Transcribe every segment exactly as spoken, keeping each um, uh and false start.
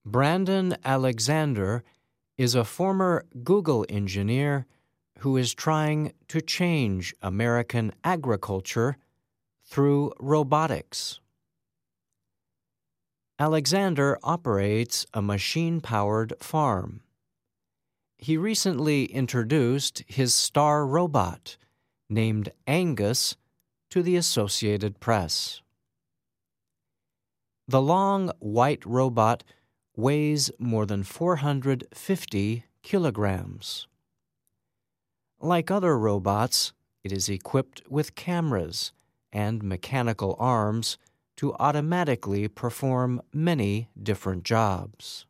Brandon Alexander is a former Google engineer who is trying to change American agriculture through robotics. Alexander operates a machine-powered farm. He recently introduced his star robot, named Angus, to the Associated Press. The long, white robot weighs more than four hundred fifty kilograms. Like other robots, it is equipped with cameras and mechanical arms to automatically perform many different jobs.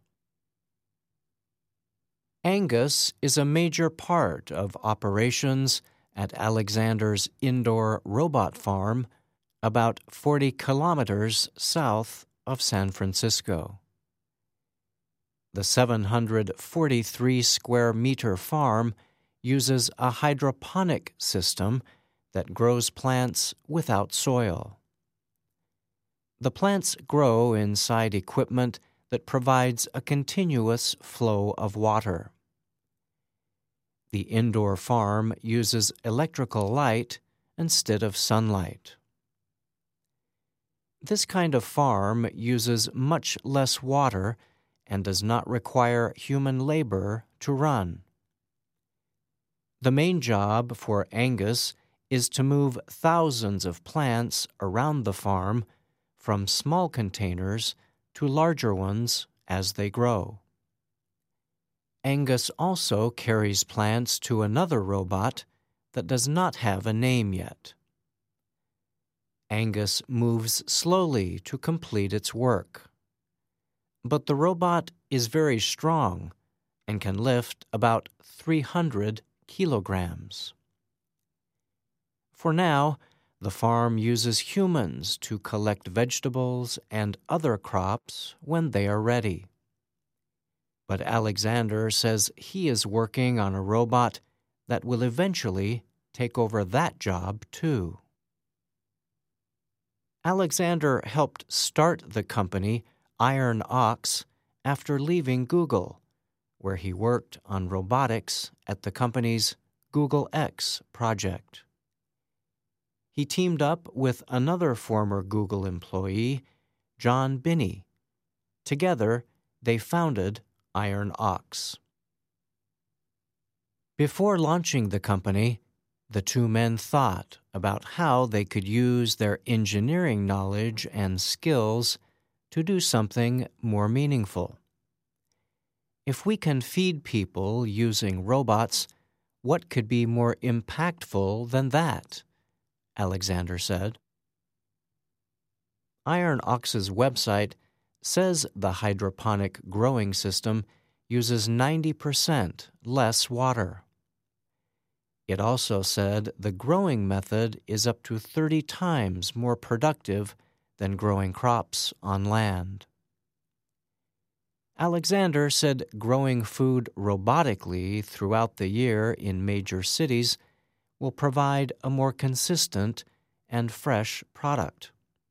Angus is a major part of operations at Alexander's indoor robot farm about forty kilometers south of San Francisco. The seven hundred forty-three square meter farm uses a hydroponic system that grows plants without soil. The plants grow inside equipment that provides a continuous flow of water. The indoor farm uses electrical light instead of sunlight. This kind of farm uses much less water and does not require human labor to run. The main job for Angus is to move thousands of plants around the farm from small containers to larger ones as they grow. Angus also carries plants to another robot that does not have a name yet. Angus moves slowly to complete its work. But the robot is very strong and can lift about three hundred kilograms. For now, the farm uses humans to collect vegetables and other crops when they are ready. But Alexander says he is working on a robot that will eventually take over that job too. Alexander helped start the company Iron Ox after leaving Google, where he worked on robotics at the company's Google X project. He teamed up with another former Google employee, John Binney. Together, they founded Iron Ox. Before launching the company, the two men thought about how they could use their engineering knowledge and skills to do something more meaningful. If we can feed people using robots, what could be more impactful than that? Alexander said. Iron Ox's website says the hydroponic growing system uses ninety percent less water. It also said the growing method is up to thirty times more productive than growing crops on land. Alexander said growing food robotically throughout the year in major cities will provide a more consistent and fresh product.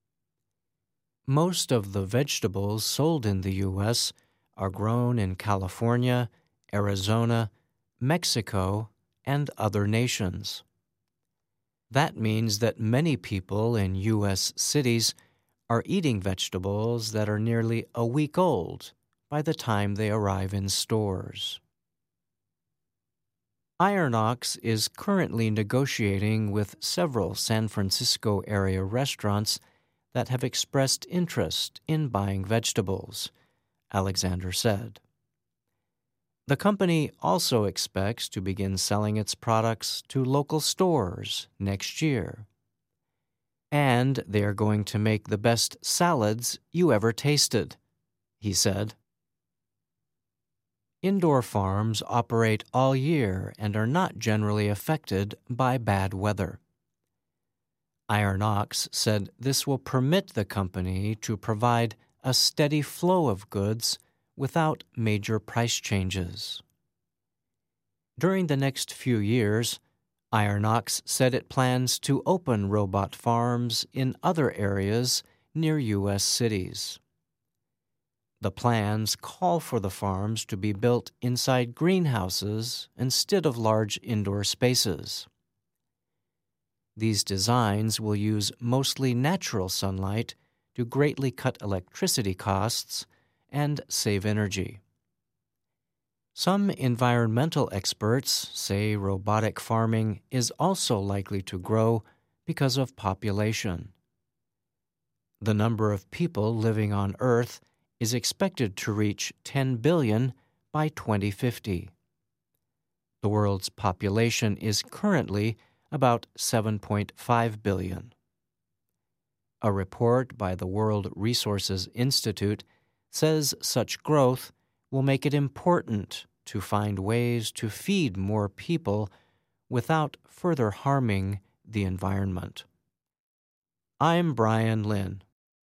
Most of the vegetables sold in the U S are grown in California, Arizona, Mexico, and other nations. That means that many people in U S cities are eating vegetables that are nearly a week old by the time they arrive in stores. Iron Ox is currently negotiating with several San Francisco area restaurants that have expressed interest in buying vegetables, Alexander said. The company also expects to begin selling its products to local stores next year. And they are going to make the best salads you ever tasted, he said. Indoor farms operate all year and are not generally affected by bad weather. Iron Ox said this will permit the company to provide a steady flow of goods without major price changes. During the next few years, Iron Ox said it plans to open robot farms in other areas near U S cities. The plans call for the farms to be built inside greenhouses instead of large indoor spaces. These designs will use mostly natural sunlight to greatly cut electricity costs and save energy. Some environmental experts say robotic farming is also likely to grow because of population. The number of people living on Earth is expected to reach ten billion by twenty fifty. The world's population is currently about seven point five billion. A report by the World Resources Institute says such growth will make it important to find ways to feed more people without further harming the environment. I'm Brian Lynn.